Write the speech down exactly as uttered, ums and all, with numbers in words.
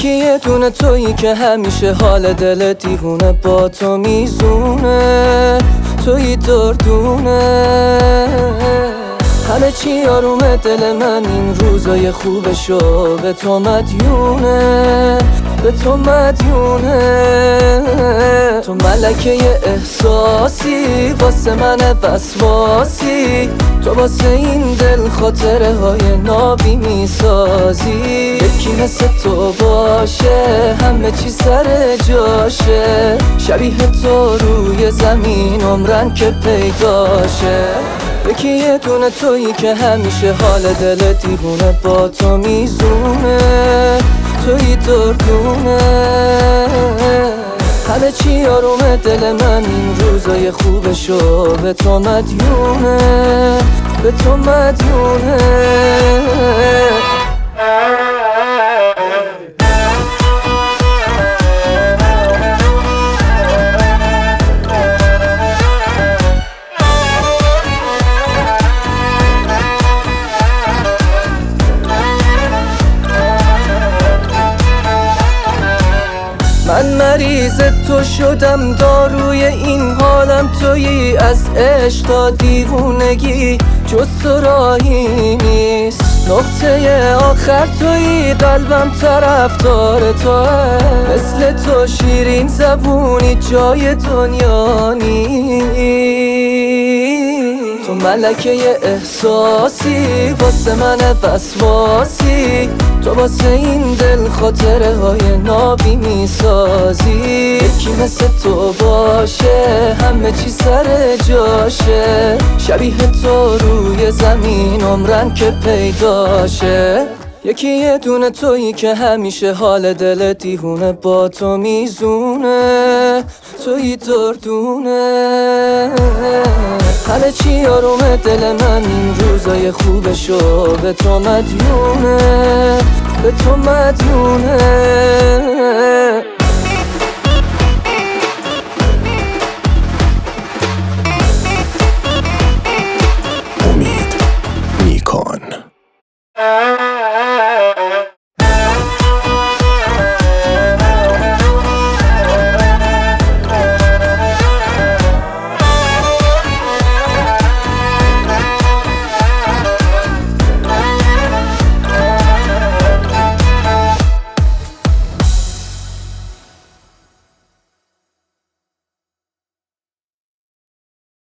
یکی یه دونه تویی که همیشه حال دل دیوونه با تو میزونه، تویی دردونه، همه چی آرومه دل من این روزای خوبشو به تو مدیونه، به تو مدیونه. تو ملکه احساسی واسه من وسواسی، تو واسه این دل خاطره های نابی میسازی. یکی مثل تو باشه همه چی سر جاشه، شبیه تو روی زمین عمرن که پیداشه. یکی یه دونه تویی که همیشه حال دل دیوونه با تو میزونه، تویی دردونه، همه چی آرومه دل من این روزای خوبشو به تو مدیونه، به تو مدیونه. من مریض تو شدم، داروی این حالم تویی، از عشق تا دیوونگی جز تو راهی نیست. نقطه آخر تویی، قلبم طرفدار توه، مثل تو شیرین زبونی جای دنیا نیست. تو ملکه احساسی واسه من وسواسی، تو واسه این دل خاطره های نابی میسازی. یکی مثل تو باشه همه چی سر جاشه، شبیه تو روی زمین عمرن که پیداشه. یکی یه دونه تویی که همیشه حال دل دیوونه با تو میزونه، تویی دردونه، همه چی آرومه دل من این روزای خوبشو به تو مدیونه، به تو مدیونه.